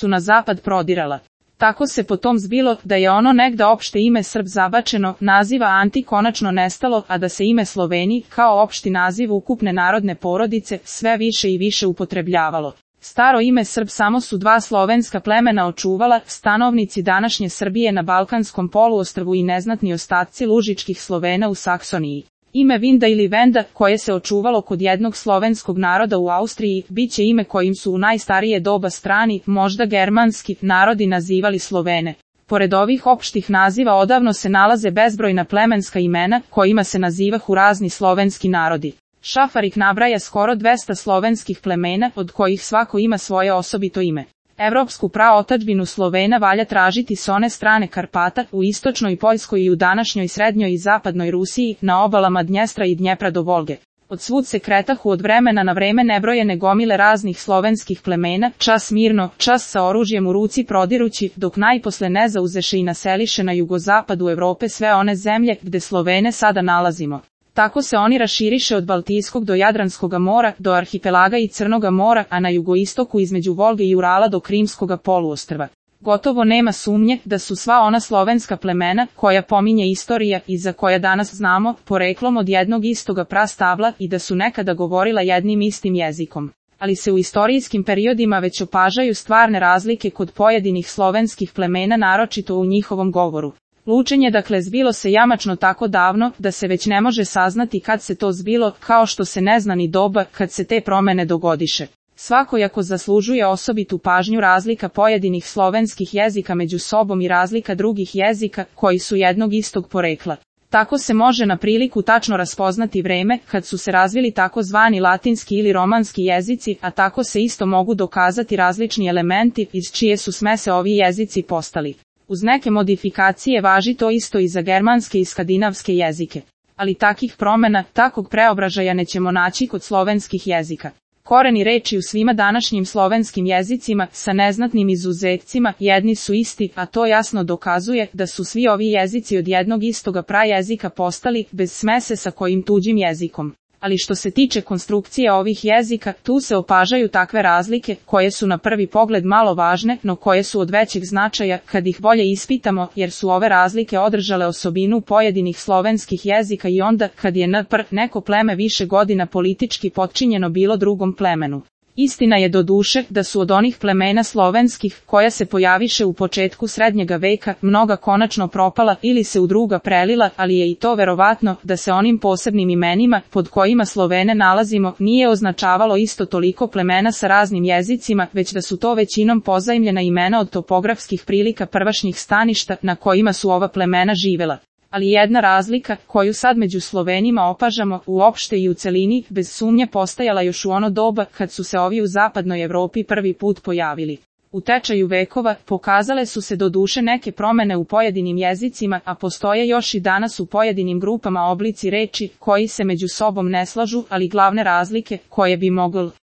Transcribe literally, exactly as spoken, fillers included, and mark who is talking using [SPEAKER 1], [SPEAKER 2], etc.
[SPEAKER 1] su na zapad prodirala. Tako se potom zbilo da je ono negda opšte ime Srb zabačeno, naziva Anti konačno nestalo, a da se ime Sloveni, kao opšti naziv ukupne narodne porodice, sve više i više upotrebljavalo. Staro ime Srb samo su dva slovenska plemena očuvala, stanovnici današnje Srbije na Balkanskom poluostrvu i neznatni ostaci lužičkih Slovena u Saksoniji. Ime Vinda ili Venda, koje se očuvalo kod jednog slovenskog naroda u Austriji, bit će ime kojim su u najstarije doba strani, možda germanski, narodi nazivali Slovene. Pored ovih opštih naziva odavno se nalaze bezbrojna plemenska imena, kojima se nazivahu razni slovenski narodi. Šafarik nabraja skoro dvesta slovenskih plemena, od kojih svako ima svoje osobito ime. Evropsku praotadžbinu Slovena valja tražiti s one strane Karpata, u istočnoj Poljskoj i u današnjoj srednjoj i zapadnoj Rusiji, na obalama Dnjestra i Dnjepra do Volge. Od svud se kretahu od vremena na vreme nebrojene gomile raznih slovenskih plemena, čas mirno, čas sa oružjem u ruci prodirući, dok najposle ne zauzeše i naseliše na jugozapadu Evrope sve one zemlje gde Slovene sada nalazimo. Tako se oni raširiše od Baltijskog do Jadranskoga mora, do arhipelaga i Crnoga mora, a na jugoistoku između Volge i Urala do Krimskoga poluostrva. Gotovo nema sumnje da su sva ona slovenska plemena, koja pominje istorija i za koja danas znamo, poreklom od jednog istoga prastabla i da su nekada govorila jednim istim jezikom. Ali se u istorijskim periodima već opažaju stvarne razlike kod pojedinih slovenskih plemena, naročito u njihovom govoru. Lučenje dakle zbilo se jamačno tako davno, da se već ne može saznati kad se to zbilo, kao što se ne zna ni doba kad se te promene dogodiše. Svakojako zaslužuje osobitu pažnju razlika pojedinih slovenskih jezika među sobom i razlika drugih jezika, koji su jednog istog porekla. Tako se može na priliku tačno raspoznati vreme, kad su se razvili takozvani latinski ili romanski jezici, a tako se isto mogu dokazati različni elementi, iz čije su smese ovi jezici postali. Uz neke modifikacije važi to isto i za germanske i skandinavske jezike. Ali takih promena, takvog preobražaja nećemo naći kod slovenskih jezika. Koreni reči u svima današnjim slovenskim jezicima, sa neznatnim izuzecima, jedni su isti, a to jasno dokazuje da su svi ovi jezici od jednog istoga prajezika postali, bez smese sa kojim tuđim jezikom. Ali što se tiče konstrukcije ovih jezika, tu se opažaju takve razlike, koje su na prvi pogled malo važne, no koje su od većeg značaja, kad ih bolje ispitamo, jer su ove razlike održale osobinu pojedinih slovenskih jezika i onda, kad je npr. neko pleme više godina politički potčinjeno bilo drugom plemenu. Istina je doduše da su od onih plemena slovenskih, koja se pojaviše u početku srednjega veka, mnoga konačno propala ili se u druga prelila, ali je i to verovatno da se onim posebnim imenima, pod kojima Slovene nalazimo, nije označavalo isto toliko plemena sa raznim jezicima, već da su to većinom pozajmljena imena od topografskih prilika prvašnjih staništa na kojima su ova plemena živela. Ali jedna razlika, koju sad među Slovenima opažamo, uopšte i u celini, bez sumnje postajala još u ono doba kad su se ovi u zapadnoj Evropi prvi put pojavili. U tečaju vekova pokazale su se doduše neke promene u pojedinim jezicima, a postoje još i danas u pojedinim grupama oblici reči, koji se među sobom ne slažu, ali glavne razlike, koje bi mogli